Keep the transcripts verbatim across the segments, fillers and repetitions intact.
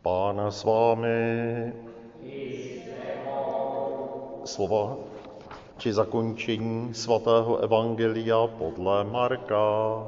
Pán s vámi. Slova či zakončení svatého evangelia podle Marka.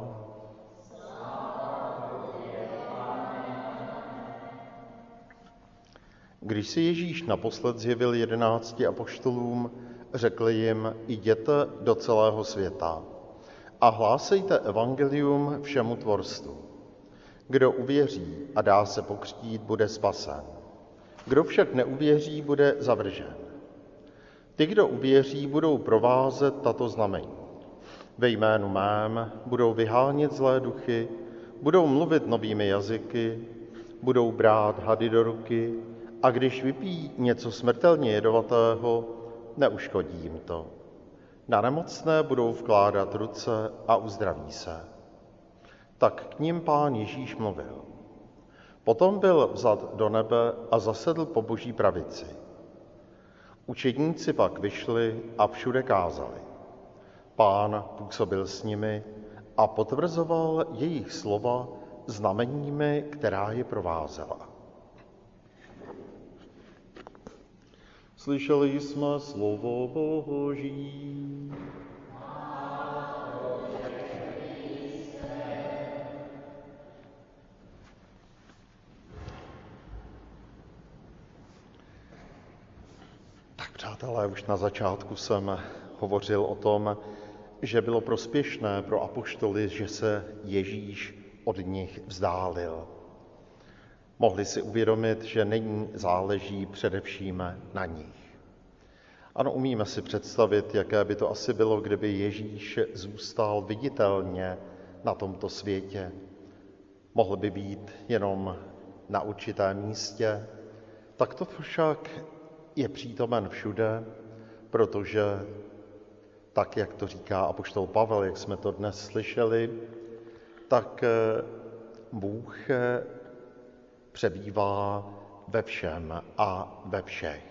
Když se Ježíš naposled zjevil jedenácti apoštolům, řekl jim: jděte do celého světa a hlásejte evangelium všemu tvorstvu. Kdo uvěří a dá se pokřtít, bude spasen. Kdo však neuvěří, bude zavržen. Ty, kdo uvěří, budou provázet tato znamení. Ve jménu mém budou vyhánět zlé duchy, budou mluvit novými jazyky, budou brát hady do ruky a když vypijí něco smrtelně jedovatého, neuškodí jim to. Na nemocné budou vkládat ruce a uzdraví se. Tak k nim Pán Ježíš mluvil. Potom byl vzat do nebe a zasedl po Boží pravici. Učedníci pak vyšli a všude kázali. Pán působil s nimi a potvrzoval jejich slova znameními, která je provázela. Slyšeli jsme slovo Boží. Tak přátelé, už na začátku jsem hovořil o tom, že bylo prospěšné pro apoštoly, že se Ježíš od nich vzdálil. Mohli si uvědomit, že nyní záleží především na nich. Ano, umíme si představit, jaké by to asi bylo, kdyby Ježíš zůstal viditelně na tomto světě. Mohl by být jenom na určitém místě, tak to však je přítomen všude, protože tak, jak to říká apoštol Pavel, jak jsme to dnes slyšeli, tak Bůh přebývá ve všem a ve všech.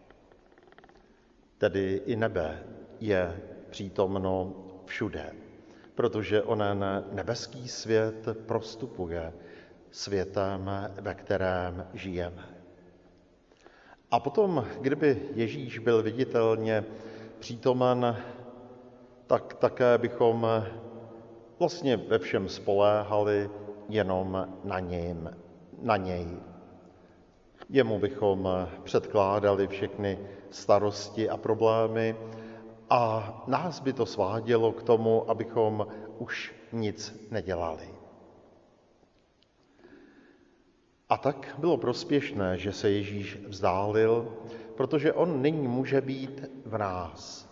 Tedy i nebe je přítomno všude, protože onen nebeský svět prostupuje světem, ve kterém žijeme. A potom, kdyby Ježíš byl viditelně přítomen, tak také bychom vlastně ve všem spoléhali jenom na něm, na něj. Jemu bychom předkládali všechny starosti a problémy a nás by to svádělo k tomu, abychom už nic nedělali. A tak bylo prospěšné, že se Ježíš vzdálil, protože on nyní může být v nás.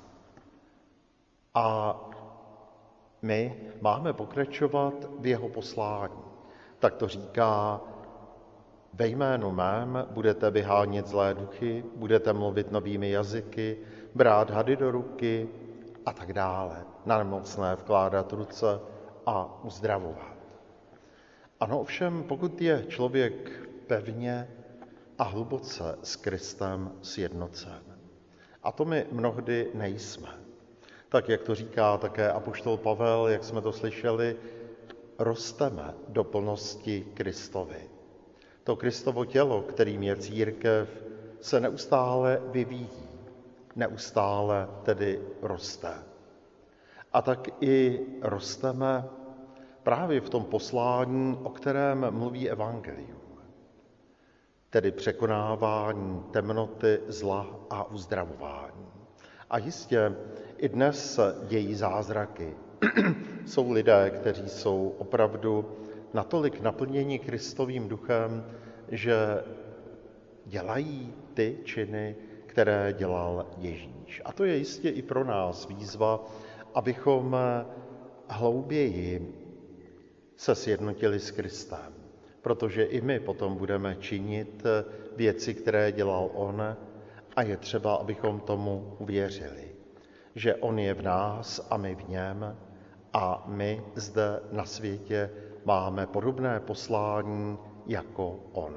A my máme pokračovat v jeho poslání. Tak to říká: ve jménu mém budete vyhánět zlé duchy, budete mluvit novými jazyky, brát hady do ruky a tak dále. Na nemocné vkládat ruce a uzdravovat. Ano, ovšem, pokud je člověk pevně a hluboce s Kristem sjednocen, a to my mnohdy nejsme, tak jak to říká také apoštol Pavel, jak jsme to slyšeli, rosteme do plnosti Kristovy. To Kristovo tělo, kterým je církev, se neustále vyvíjí, neustále tedy roste. A tak i rosteme právě v tom poslání, o kterém mluví evangelium, tedy překonávání temnoty, zla a uzdravování. A jistě i dnes dějí zázraky. Jsou lidé, kteří jsou opravdu natolik naplněni Kristovým duchem, že dělají ty činy, které dělal Ježíš. A to je jistě i pro nás výzva, abychom hlouběji se sjednotili s Kristem, protože i my potom budeme činit věci, které dělal on, a je třeba, abychom tomu uvěřili, že on je v nás a my v něm a my zde na světě máme podobné poslání jako on.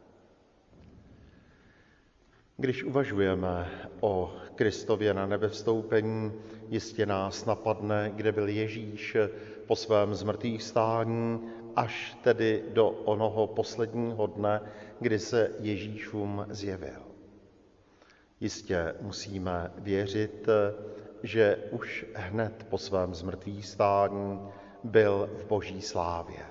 Když uvažujeme o Kristově na nebevstoupení, jistě nás napadne, kde byl Ježíš po svém zmrtvýchvstání až tedy do onoho posledního dne, kdy se Ježíšům zjevil. Jistě musíme věřit, že už hned po svém zmrtvýchvstání byl v boží slávě.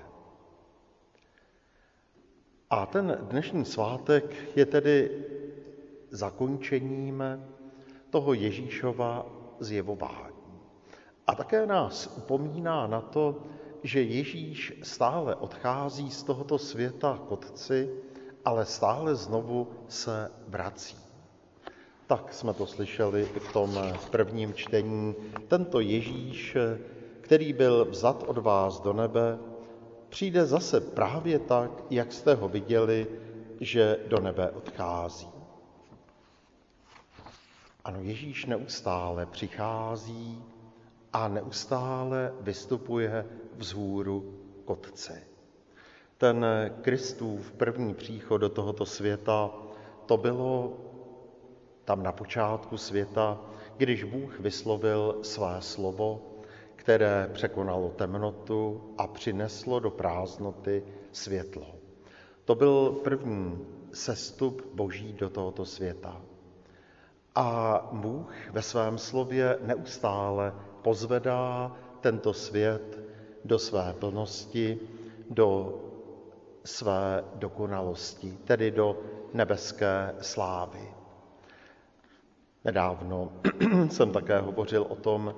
A ten dnešní svátek je tedy zakončením toho Ježíšova zjevování. A také nás upomíná na to, že Ježíš stále odchází z tohoto světa k Otci, ale stále znovu se vrací. Tak jsme to slyšeli i v tom prvním čtení. Tento Ježíš, který byl vzat od vás do nebe, přijde zase právě tak, jak jste ho viděli, že do nebe odchází. Ano, Ježíš neustále přichází a neustále vystupuje vzhůru k Otci. Ten Kristův první příchod do tohoto světa, to bylo tam na počátku světa, když Bůh vyslovil své slovo, které překonalo temnotu a přineslo do prázdnoty světlo. To byl první sestup Boží do tohoto světa. A Bůh ve svém slově neustále pozvedá tento svět do své plnosti, do své dokonalosti, tedy do nebeské slávy. Nedávno jsem také hovořil o tom,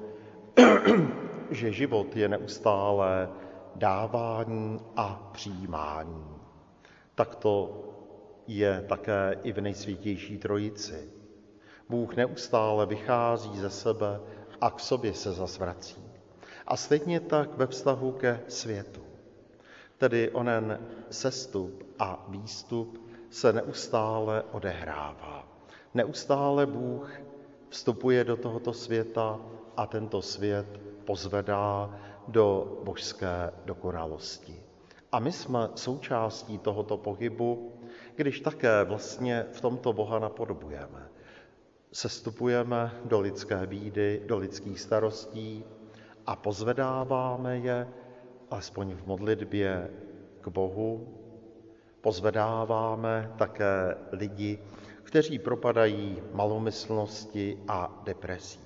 že život je neustále dávání a přijímání. Tak to je také i v nejsvětější trojici. Bůh neustále vychází ze sebe a k sobě se zas vrací. A stejně tak ve vztahu ke světu. Tedy onen sestup a výstup se neustále odehrává. Neustále Bůh vstupuje do tohoto světa a tento svět pozvedá do božské dokonalosti. A my jsme součástí tohoto pohybu, když také vlastně v tomto Boha napodobujeme. Sestupujeme do lidské bídy, do lidských starostí a pozvedáváme je, alespoň v modlitbě, k Bohu. Pozvedáváme také lidi, kteří propadají malomyslnosti a depresím.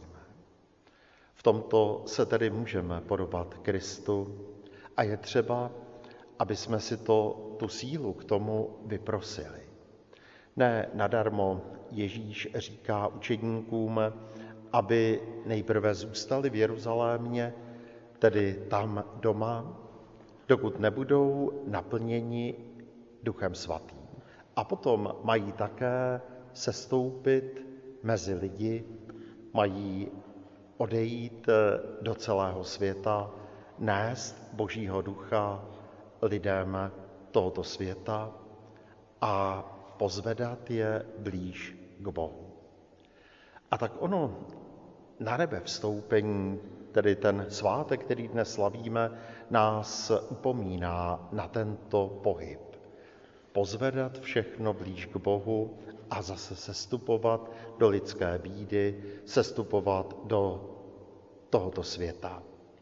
V tomto se tedy můžeme podobat Kristu a je třeba, aby jsme si to, tu sílu k tomu vyprosili. Ne nadarmo Ježíš říká učedníkům, aby nejprve zůstali v Jeruzalémě, tedy tam doma, dokud nebudou naplněni Duchem Svatým. A potom mají také sestoupit mezi lidi, mají odejít do celého světa, nést Božího ducha lidem tohoto světa a pozvedat je blíž k Bohu. A tak ono na nebe vstoupení, tedy ten svátek, který dnes slavíme, nás upomíná na tento pohyb. Pozvedat všechno blíž k Bohu a zase sestupovat do lidské bídy, sestupovat do tohoto světa.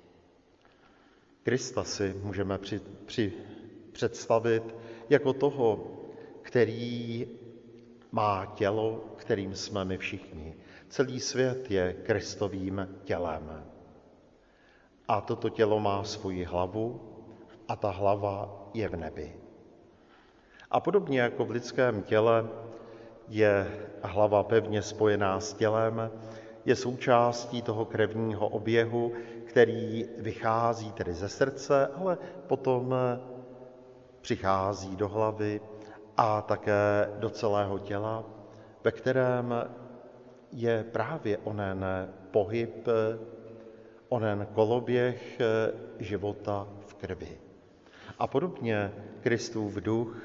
Krista si můžeme při, při, představit jako toho, který má tělo, kterým jsme my všichni. Celý svět je Kristovým tělem. A toto tělo má svoji hlavu a ta hlava je v nebi. A podobně jako v lidském těle je hlava pevně spojená s tělem, je součástí toho krevního oběhu, který vychází tedy ze srdce, ale potom přichází do hlavy a také do celého těla, ve kterém je právě onen pohyb, onen koloběh života v krvi. A podobně Kristův duch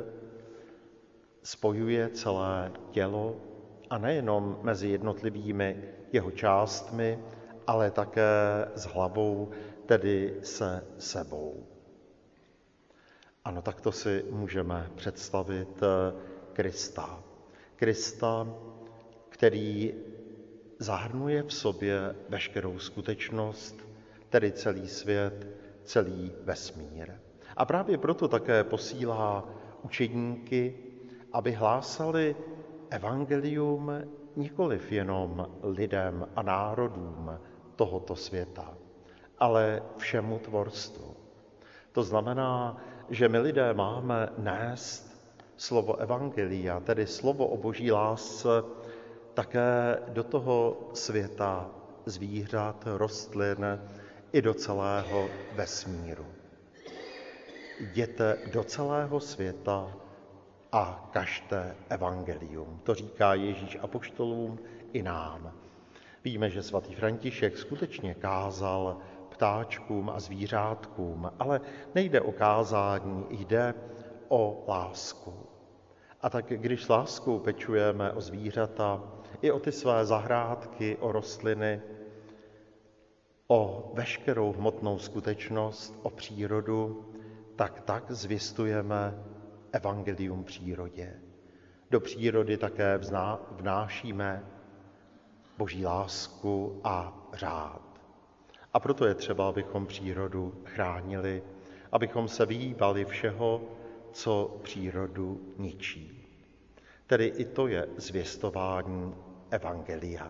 spojuje celé tělo a nejenom mezi jednotlivými jeho částmi, ale také s hlavou, tedy se sebou. Ano, takto si můžeme představit Krista. Krista, který zahrnuje v sobě veškerou skutečnost, tedy celý svět, celý vesmír. A právě proto také posílá učedníky, aby hlásali evangelium nikoliv jenom lidem a národům tohoto světa, ale všemu tvorstvu. To znamená, že my lidé máme nést slovo evangelia, tedy slovo o boží lásce, také do toho světa zvířat, rostlin i do celého vesmíru. Jděte do celého světa a kažte evangelium. To říká Ježíš apoštolům i nám. Víme, že svatý František skutečně kázal ptáčkům a zvířátkům, ale nejde o kázání, jde o lásku. A tak když s láskou pečujeme o zvířata, i o ty své zahrádky, o rostliny, o veškerou hmotnou skutečnost, o přírodu, tak tak zvěstujeme evangelium přírodě. Do přírody také vzná, vnášíme boží lásku a řád. A proto je třeba, abychom přírodu chránili, abychom se vyhýbali všeho, co přírodu ničí. Tedy i to je zvěstování evangelia.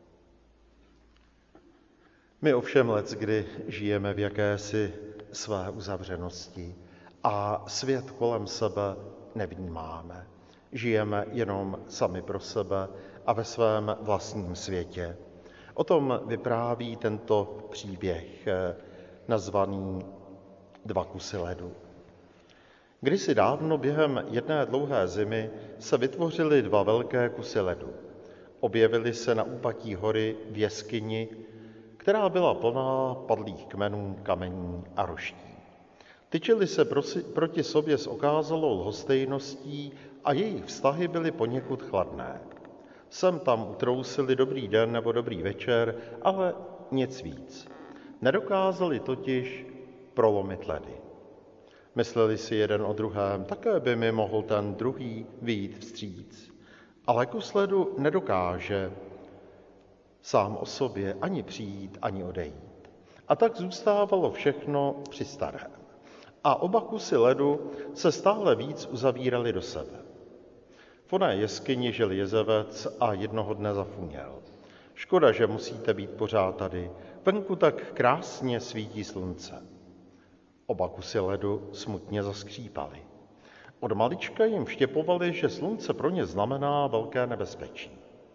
My ovšem leckdy žijeme v jakési své uzavřenosti a svět kolem sebe nevnímáme. Žijeme jenom sami pro sebe a ve svém vlastním světě. O tom vypráví tento příběh nazvaný Dva kusy ledu. Kdysi dávno během jedné dlouhé zimy se vytvořily dva velké kusy ledu. Objevily se na úpatí hory v jeskyni, která byla plná padlých kmenů, kamení a roští. Tyčily se prosi, proti sobě s okázalou lhostejností a jejich vztahy byly poněkud chladné. Sem tam utrousili dobrý den nebo dobrý večer, ale nic víc. Nedokázali totiž prolomit ledy. Mysleli si jeden o druhém, také by mi mohl ten druhý vyjít vstříc. Ale kus ledu nedokáže sám o sobě ani přijít, ani odejít. A tak zůstávalo všechno při starém. A oba kusy ledu se stále víc uzavíraly do sebe. V oné jeskyni žil jezevec a jednoho dne zafuněl. Škoda, že musíte být pořád tady. Venku tak krásně svítí slunce. Oba kusy ledu smutně zaskřípaly. Od malička jim vštěpovali, že slunce pro ně znamená velké nebezpečí.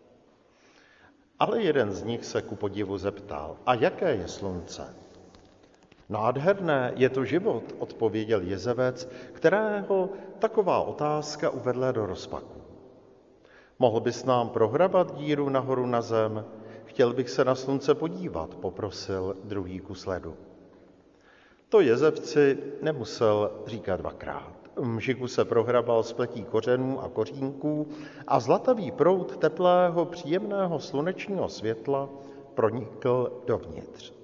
Ale jeden z nich se ku podivu zeptal, a jaké je slunce? Nádherné, je to život, odpověděl jezevec, kterého taková otázka uvedla do rozpaku. Mohl bys nám prohrabat díru nahoru na zem? Chtěl bych se na slunce podívat, poprosil druhý kus ledu. To jezevci nemusel říkat dvakrát. Mžiku se prohrabal spletí kořenů a kořínků a zlatavý proud teplého, příjemného slunečního světla pronikl dovnitř.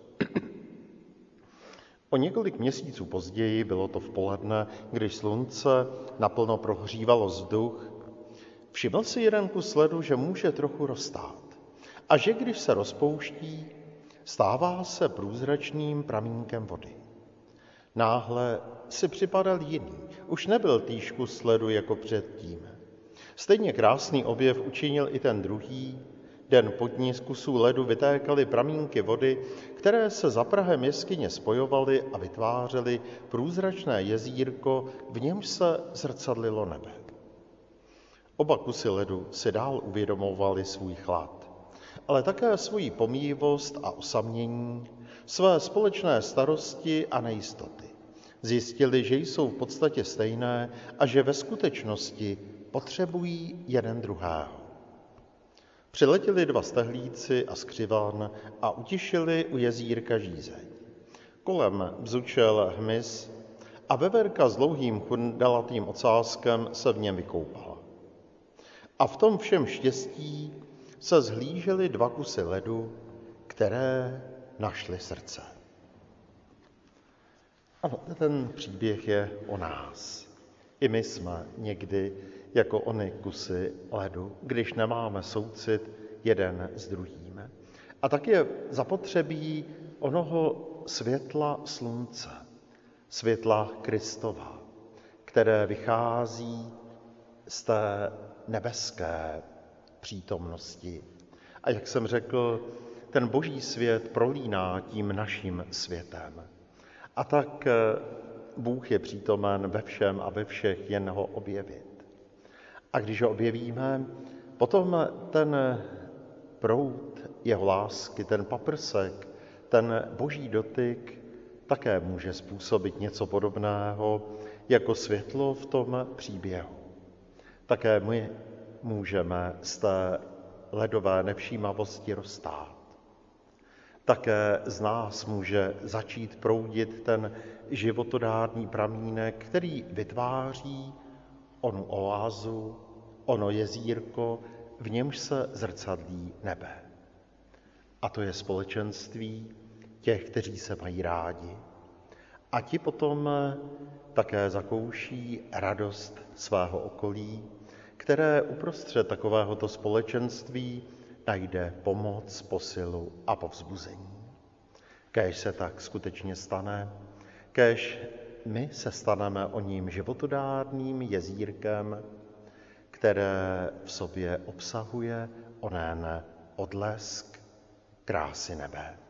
O několik měsíců později, bylo to v poledne, když slunce naplno prohřívalo vzduch, všiml si jeden kus ledu, že může trochu roztát a že když se rozpouští, stává se průzračným pramínkem vody. Náhle si připadal jiný, už nebyl týž kus ledu jako předtím. Stejně krásný objev učinil i ten druhý. Den po dní z kusů ledu vytékaly pramínky vody, které se za prahem jeskyně spojovaly a vytvářely průzračné jezírko, v němž se zrcadlilo nebe. Oba kusy ledu si dál uvědomovali svůj chlad, ale také svoji pomíjivost a osamění, své společné starosti a nejistoty. Zjistili, že jsou v podstatě stejné a že ve skutečnosti potřebují jeden druhého. Přiletěli dva stehlíci a skřivan a utišili u jezírka žízeň. Kolem bzučel hmyz a veverka s dlouhým chundalatým ocáskem se v něm vykoupala. A v tom všem štěstí se zhlížely dva kusy ledu, které našly srdce. Ano, ten příběh je o nás. I my jsme někdy jako ony kusy ledu, když nemáme soucit jeden s druhým. A tak je zapotřebí onoho světla slunce, světla Kristova, které vychází z té nebeské přítomnosti. A jak jsem řekl, ten boží svět prolíná tím naším světem. A tak Bůh je přítomen ve všem a ve všech, jen ho objevit. A když ho objevíme, potom ten proud jeho lásky, ten paprsek, ten boží dotyk také může způsobit něco podobného jako světlo v tom příběhu. Také my můžeme z té ledové nevšímavosti roztát. Také z nás může začít proudit ten životodárný pramínek, který vytváří onu oázu, ono jezírko, v němž se zrcadlí nebe. A to je společenství těch, kteří se mají rádi. A ti potom také zakouší radost svého okolí, které uprostřed takovéhoto společenství najde pomoc, posilu a povzbuzení. Kéž se tak skutečně stane, kéž my se staneme o ním životodárným jezírkem, které v sobě obsahuje onen odlesk krásy nebe.